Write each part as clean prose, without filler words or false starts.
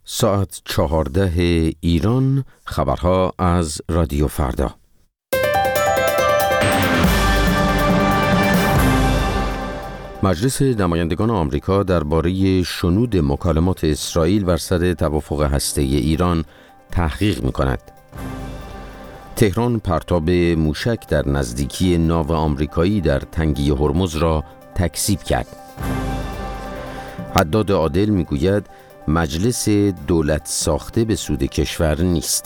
ساعت 14 ایران. خبرها از رادیو فردا. مجلس نمایندگان آمریکا درباره شنود مکالمات اسرائیل بر سر توافق هسته‌ای ایران تحقیق می‌کند. تهران پرتاب موشک در نزدیکی ناو آمریکایی در تنگه هرمز را تکذیب کرد. حداد عادل میگوید مجلس دولت ساخته به سود کشور نیست.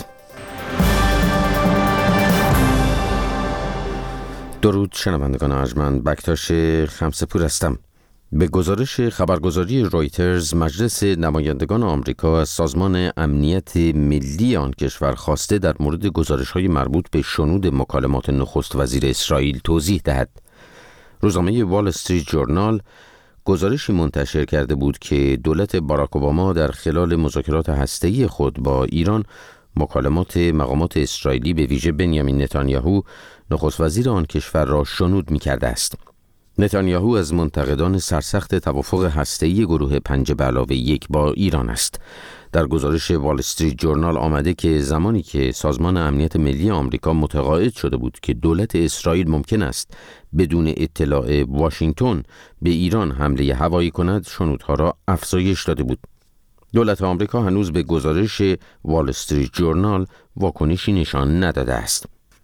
درود شنوندگان ارجمند، بکتاش خمسپور هستم. به گزارش خبرگزاری رویترز، مجلس نمایندگان آمریکا از سازمان امنیت ملی آن کشور خواسته در مورد گزارش‌های مربوط به شنود مکالمات نخست وزیر اسرائیل توضیح دهد. روزنامه وال استریت جورنال گزارشی منتشر کرده بود که دولت باراک اوباما در خلال مذاکرات هسته‌ای خود با ایران مکالمات مقامات اسرائیلی به ویژه بنیامین نتانیاهو نخست وزیر آن کشور را شنود می‌کرده است. نتانیاهو از منتقدان سرسخت توافق هسته‌ای گروه 5+1 با ایران است. در گزارش وال استریت جورنال آمده که زمانی که سازمان امنیت ملی آمریکا متقاعد شده بود که دولت اسرائیل ممکن است بدون اطلاع واشنگتن به ایران حمله هوایی کند، شنودها را افزایش داده بود. دولت آمریکا هنوز به گزارش وال استریت جورنال واکنشی نشان نداده است.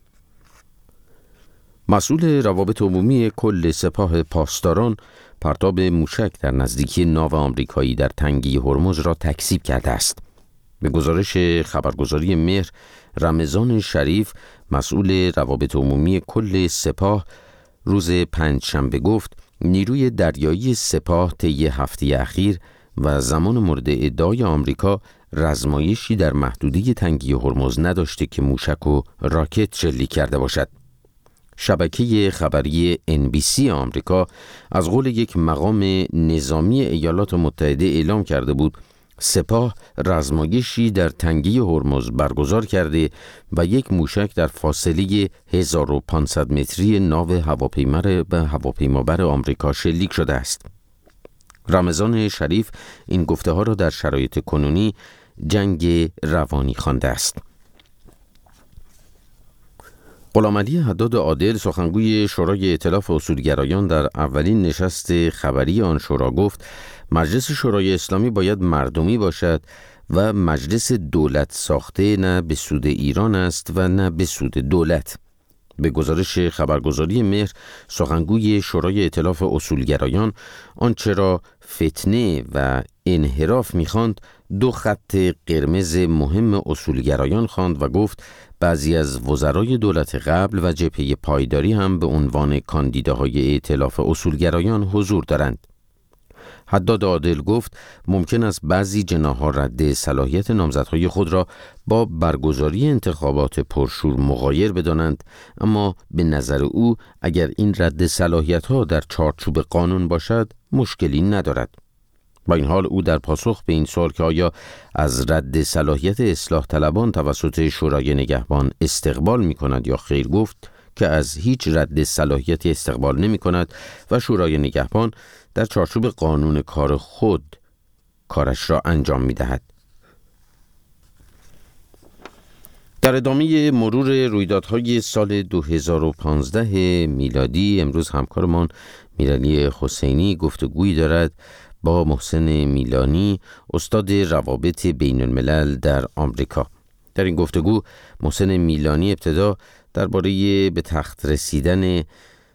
مسئول روابط عمومی کل سپاه پاسداران پرتاب موشک در نزدیکی ناو آمریکایی در تنگه هرمز را تکذیب کرده است. به گزارش خبرگزاری مهر، رمضان شریف مسئول روابط عمومی کل سپاه روز پنجشنبه گفت نیروی دریایی سپاه طی هفته اخیر و زمان مورد ادعای آمریکا رزمایشی در محدوده تنگه هرمز نداشته که موشک و راکت شلیک کرده باشد. شبکه خبری NBC آمریکا از قول یک مقام نظامی ایالات متحده اعلام کرده بود سپاه رزمایشی در تنگه هرمز برگزار کرده و یک موشک در فاصله 1500 متری ناو هواپیمابر آمریکا شلیک شده است. رمضان شریف این گفته ها را در شرایط کنونی جنگ روانی خوانده است. غلامعلی حداد عادل، سخنگوی شورای ائتلاف اصولگرایان، در اولین نشست خبری آن شورا گفت مجلس شورای اسلامی باید مردمی باشد و مجلس دولت ساخته نه به سود ایران است و نه به سود دولت. به گزارش خبرگزاری مهر، سخنگوی شورای ائتلاف اصولگرایان آنچه را فتنه و انحراف می‌خواند دو خط قرمز مهم اصولگرایان خواند و گفت بعضی از وزرای دولت قبل و جبهه پایداری هم به عنوان کاندیداهای ائتلاف اصولگرایان حضور دارند. حداد عادل گفت ممکن است بعضی جناح‌ها رد صلاحیت نامزدهای خود را با برگزاری انتخابات پرشور مغایر بدانند، اما به نظر او اگر این رد صلاحیت‌ها در چارچوب قانون باشد مشکلی ندارد. با این حال او در پاسخ به این سوال که آیا از رد صلاحیت اصلاح طلبان توسط شورای نگهبان استقبال می کند یا خیر، گفت که از هیچ رد صلاحیتی استقبال نمی کند و شورای نگهبان در چارچوب قانون کار خود کارش را انجام می دهد. در ادامه مرور رویدادهای سال 2015 میلادی، امروز همکارمان میرعلی حسینی گفتگویی دارد با محسن میلانی، استاد روابط بین الملل در آمریکا. در این گفتگو محسن میلانی ابتدا درباره به تخت رسیدن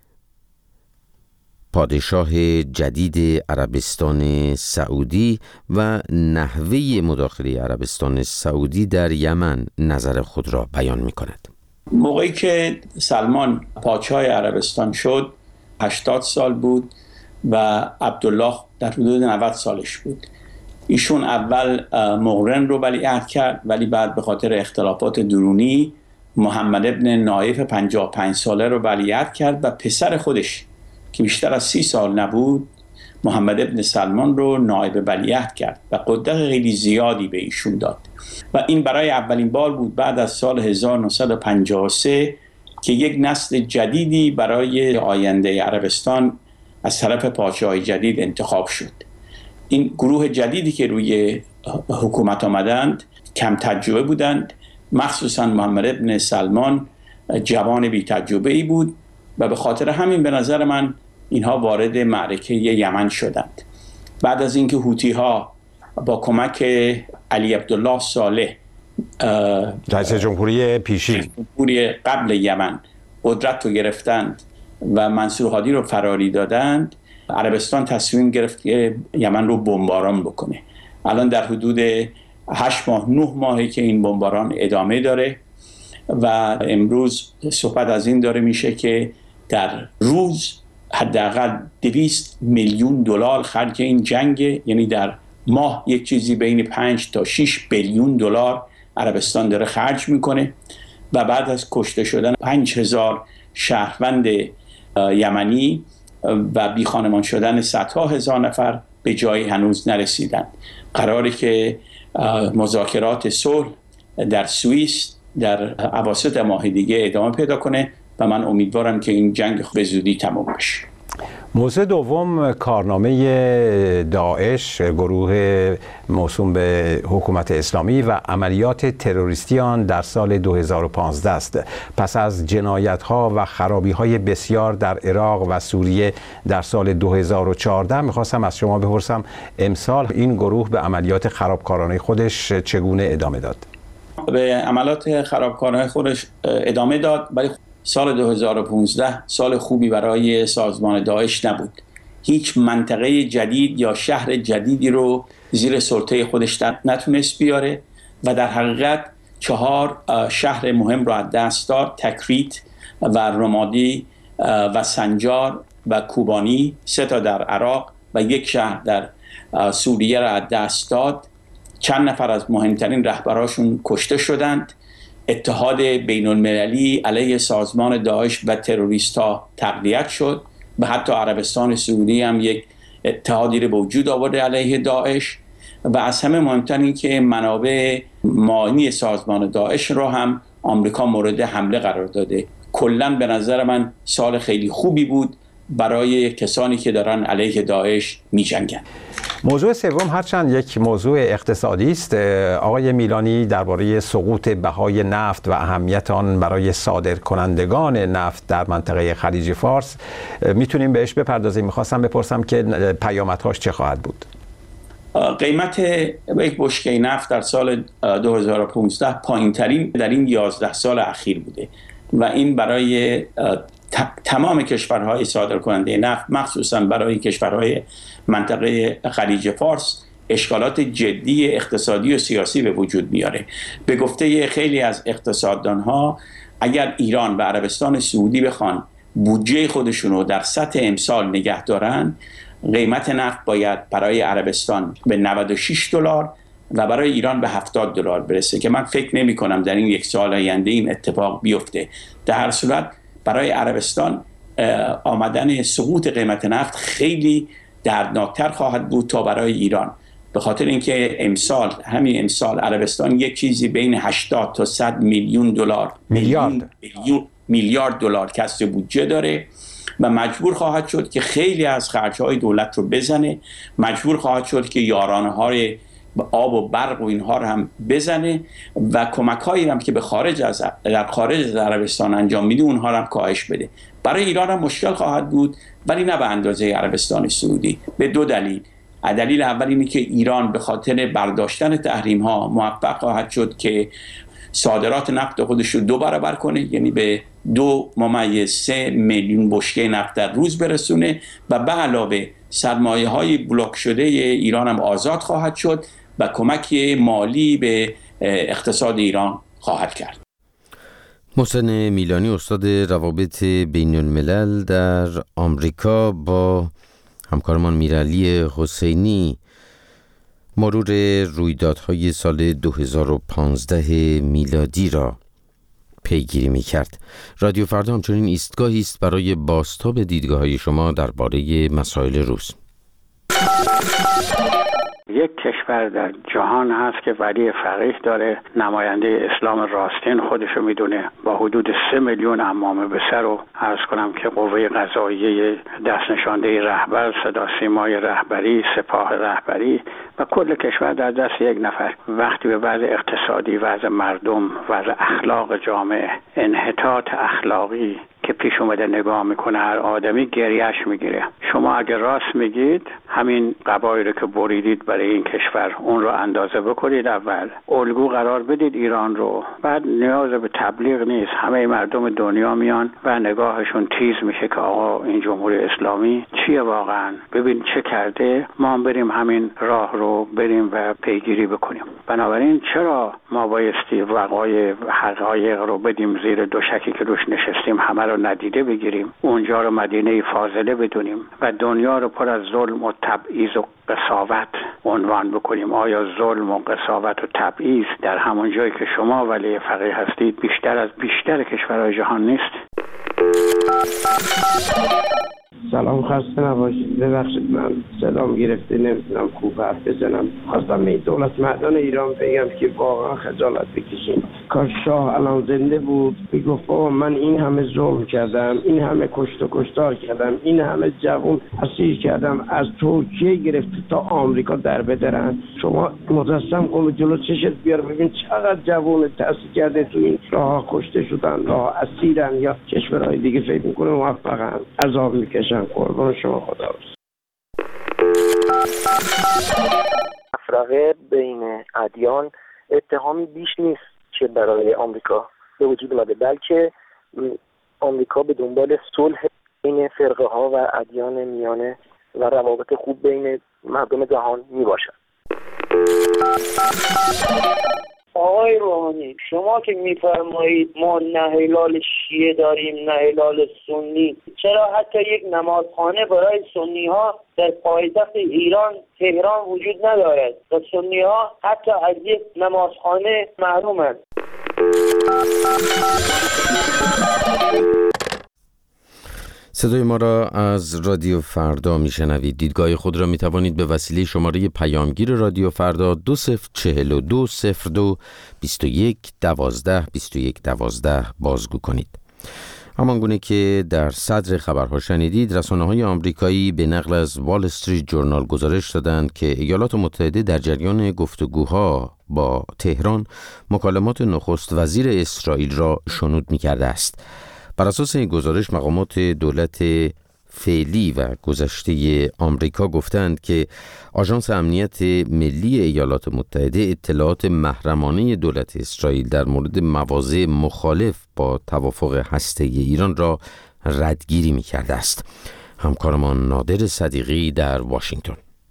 پادشاه جدید عربستان سعودی و نحوه مداخله عربستان سعودی در یمن نظر خود را بیان می کند. موقعی که سلمان پادشاه عربستان شد 80 سال بود و عبدالله در حدود 90 سالش بود. ایشون اول مقرن رو ولیعهد کرد، ولی بعد به خاطر اختلافات درونی محمد ابن نایف 55 ساله رو ولیعهد کرد و پسر خودش که بیشتر از 30 سال نبود محمد ابن سلمان رو نایب ولیعهد کرد و قدرت خیلی زیادی به ایشون داد و این برای اولین بار بود بعد از سال 1953 که یک نسل جدیدی برای آینده عربستان از طرف پادشاه جدید انتخاب شد. این گروه جدیدی که روی حکومت آمدند کم تجربه بودند، مخصوصا محمد ابن سلمان جوان بی تجربه ای بود و به خاطر همین به نظر من اینها وارد معرکه یمن شدند. بعد از اینکه هوتی ها با کمک علی عبدالله صالح رئیس جمهوری پیشین جمهوری قبل یمن قدرت رو گرفتند و منصور هادی رو فراری دادند، عربستان تصمیم گرفت که یمن رو بمباران بکنه. الان در حدود 8 ماه 9 ماهه که این بمباران ادامه داره و امروز صحبت از این داره میشه که در روز حداقل 200 میلیون دلار خرج این جنگ، یعنی در ماه یک چیزی بین 5 تا 6 بیلیون دلار عربستان داره خرج میکنه و بعد از کشته شدن 5000 شهروند یمنی و بی خانمان شدن صدها هزار نفر به جایی هنوز نرسیدند. قراره که مذاکرات صلح در سوئیس در اواسط ماه دیگه ادامه پیدا کنه و من امیدوارم که این جنگ به زودی تمام بشه. موضوع دوم کارنامه داعش، گروه موسوم به حکومت اسلامی و عملیات تروریستی آن در سال 2015 است. پس از جنایت‌ها و خرابی‌های بسیار در عراق و سوریه در سال 2014 می‌خواستم از شما بپرسم امسال این گروه به عملیات خرابکارانه خودش چگونه ادامه داد؟ به عملیات خرابکارانه خودش ادامه داد، ولی سال 2015 سال خوبی برای سازمان داعش نبود. هیچ منطقه جدید یا شهر جدیدی رو زیر سلطه خودش نتونست بیاره و در حقیقت 4 شهر مهم رو از دست داد: تکریت و رمادی و سنجار و کوبانی، 3 تا در عراق و 1 شهر در سوریه را از دست داد. چند نفر از مهمترین رهبراشون کشته شدند. اتحاد بین المللی علیه سازمان داعش و تروریست ها تقویت شد و حتی عربستان سعودی هم یک اتحادی رو به وجود آورده علیه داعش و از همه مهمتر این که منابع مالی سازمان داعش رو هم آمریکا مورد حمله قرار داده. کلاً به نظر من سال خیلی خوبی بود برای کسانی که دارن علیه داعش می جنگن. موضوع سوم هرچند یک موضوع اقتصادی است، آقای میلانی درباره سقوط بهای نفت و اهمیت آن برای صادرکنندگان نفت در منطقه خلیج فارس میتونیم بهش بپردازیم. میخواستم بپرسم که پیامدهاش چه خواهد بود؟ قیمت یک بشکه نفت در سال 2015 پایین‌ترین در این 11 سال اخیر بوده و این برای تمام کشورهای صادرکننده نفت، مخصوصا برای کشورهای منطقه خلیج فارس، اشکالات جدی اقتصادی و سیاسی به وجود میاره. به گفته خیلی از اقتصاددانها اگر ایران و عربستان سعودی بخوان بودجه خودشون رو در سطح امسال نگه دارن، قیمت نفت باید برای عربستان به 96 دلار و برای ایران به 70 دلار برسه که من فکر نمی کنم در این 1 سال آینده این اتفاق بیفته. در هر صورت برای عربستان آمدن سقوط قیمت نفت خیلی دردناکتر خواهد بود تا برای ایران، به خاطر اینکه همین امسال عربستان یک چیزی بین 80 تا 100 میلیون دلار میلیارد دلار کسر بودجه داره و مجبور خواهد شد که خیلی از خرج‌های دولت رو بزنه، مجبور خواهد شد که یارانه‌های آب و برق و اینها رو هم بزنه و کمک‌هایی هم که در خارج از عربستان انجام میده اونها رو هم کاهش بده. برای ایران هم مشکل خواهد بود، ولی نه به اندازه عربستان سعودی، به 2 دلیل. دلیل اول اینه که ایران به خاطر برداشتن تحریم‌ها موفق خواهد شد که صادرات نفت خودش رو 2 برابر کنه، یعنی به 2.3 میلیون بشکه نفت در روز برسونه و به علاوه سرمایه‌های بلوک شده ایران هم آزاد خواهد شد و کمک مالی به اقتصاد ایران خواهد کرد. محسن میلانی، استاد روابط بین الملل در آمریکا، با همکارمان میرعلی حسینی مرور رویدادهای سال 2015 میلادی را پیگیری می‌کرد. رادیو فردا همچنین ایستگاهی است برای بازتاب دیدگاه‌های شما درباره مسائل روز. یک کشور در جهان هست که ولی فقیه داره، نماینده اسلام راستین خودشو میدونه، با حدود 3 میلیون عمامه به سر و عرض کنم که قوه قضاییه دست نشانده رهبر، صدا سیمای رهبری، سپاه رهبری و کل کشور در دست یک نفر. وقتی به وضع اقتصادی، وضع مردم، وضع اخلاق جامعه، انحطاط اخلاقی که پیش اومده نگاه میکنه، هر آدمی گریهش میگیره. شما اگه راست میگید همین قبایلی که بریدید برای این کشور اون رو اندازه بکنید، اول الگو قرار بدید ایران رو، بعد نیاز به تبلیغ نیست، همه مردم دنیا میان و نگاهشون تیز میشه که آقا این جمهوری اسلامی چیه واقعا، ببین چه کرده، ما هم بریم همین راه رو بریم و پیگیری بکنیم. بنابراین چرا ما بایستی وقایع حقایق رو بدیم زیر دوشکی که روش نشستیم، همه رو ندیده بگیریم، اونجا رو مدینه فاضله بدونیم و دنیا رو پر از ظلم و تبعیض و قساوت عنوان بکنیم؟ آیا ظلم و قساوت و تبعیض در همون جایی که شما ولی فقیه هستید بیشتر از بیشتر کشورهای جهان نیست؟ سلام، خسته نباشید. ببخشید من صدام گرفته نمیتونم خوب حرف بزنم. خواستم به دولت مردان ایران بگم که واقعا خجالت بکشین. کاش شاه الان زنده بود میگفت بابا من این همه ظلم کردم، این همه کشت و کشتار کردم، این همه جوان اسیر کردم، از ترکیه گرفت تا آمریکا در بدرن، شما مجسم کن جلو چشت بیار ببین چقدر جوان تأسیر کرده تو این راه کشته شدن، راه اسیرن یا کشورهای دیگه فکر میکنه موفقن، عذاب میکشن. قربان شما، خدا. تفرقه بین ادیان اتهامی بیش نیست که برای آمریکا به وجود اومده، بلکه آمریکا به دنبال صلح بین فرقه ها و ادیان میانه و روابط خوب بین مردم جهان می باشد. آقای روحانی، شما که میفرمایید ما نه هلال شیعه داریم نه هلال سنی، چرا حتی یک نمازخانه برای سنی ها در پایتخت ایران تهران وجود ندارد و سنی ها حتی از یک نمازخانه محرومند؟ صدای ما را از رادیو فردا میشنوید. دیدگاه خود را می توانید به وسیله شماره پیامگیر رادیو فردا 20420221122112 بازگو کنید. همانگونه که در صدر خبرها شنیدید، رسانه‌های آمریکایی به نقل از وال استریت جورنال گزارش دادند که ایالات متحده در جریان گفتگوها با تهران مکالمات نخست وزیر اسرائیل را شنود می‌کرده است. بر اساس این گزارش مقامات دولت فعلی و گذشته آمریکا گفتند که آژانس امنیت ملی ایالات متحده اطلاعات محرمانه دولت اسرائیل در مورد مواضع مخالف با توافق هسته‌ای ایران را ردگیری می‌کرده است. همکارمان نادر صدیقی در واشنگتن.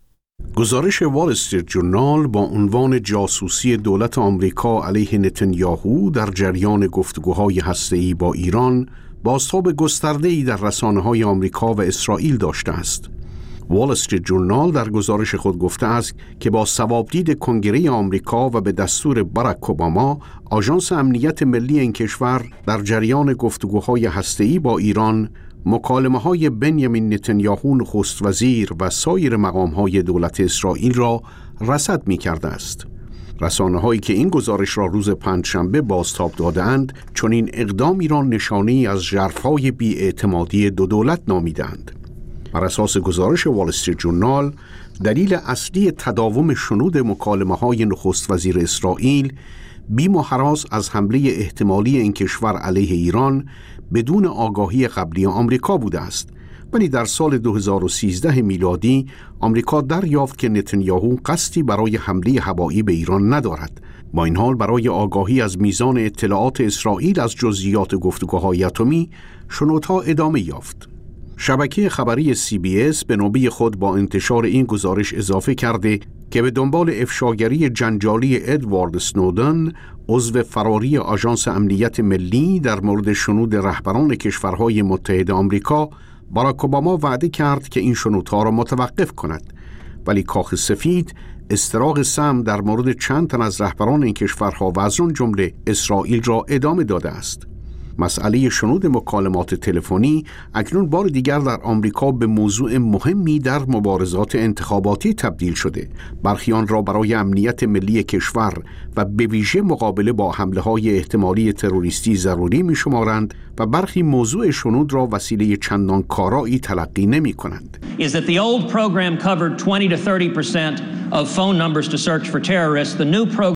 گزارش وال استریت جورنال با عنوان جاسوسی دولت آمریکا علیه نتانیاهو در جریان گفتگوهای هسته‌ای با ایران بازتاب گسترده‌ای در رسانه‌های آمریکا و اسرائیل داشته است. وال استریت جورنال در گزارش خود گفته است که با صوابدید کنگره آمریکا و به دستور باراک اوباما، آژانس امنیت ملی این کشور در جریان گفتگوهای هسته‌ای با ایران مکالمه‌های بنیامین نتانیاهو نخست وزیر و سایر مقام‌های دولت اسرائیل را رصد می‌کرده است. رسانه‌هایی که این گزارش را روز پنجشنبه بازتاب دادند، چنین اقدامی را نشانه‌ای از ژرفای بی‌اعتمادی دو دولت نامیدند. بر اساس گزارش وال استریت جورنال، دلیل اصلی تداوم شنود مکالمه‌های نخست وزیر اسرائیل بیم و هراس از حمله احتمالی این کشور علیه ایران بدون آگاهی قبلی آمریکا بوده است، ولی در سال 2013 میلادی آمریکا دریافت که نتانیاهو قصدی برای حمله هوایی به ایران ندارد. با این حال برای آگاهی از میزان اطلاعات اسرائیل از جزئیات گفتگوهای اتمی، شنودها ادامه یافت. شبکه خبری CBS به نوبه خود با انتشار این گزارش اضافه کرده که به دنبال افشاگری جنجالی ادوارد اسنودن، عضو فراری آژانس امنیت ملی، در مورد شنود رهبران کشورهای متحد آمریکا، باراک اوباما وعده کرد که این شنودها را متوقف کند، ولی کاخ سفید استراق سم در مورد چند تن از رهبران این کشورها و از آن جمله اسرائیل را ادامه داده است. مسئله شنود مکالمات تلفنی اکنون بار دیگر در آمریکا به موضوع مهمی در مبارزات انتخاباتی تبدیل شده. برخی آن را برای امنیت ملی کشور و به ویژه مقابله با حمله‌های احتمالی تروریستی ضروری می‌شمارند و برخی موضوع شنود را وسیله چندان کارایی تلقی نمی‌کنند. Is that the old program covered 20 to 30% of phone numbers to search for terrorists. The new program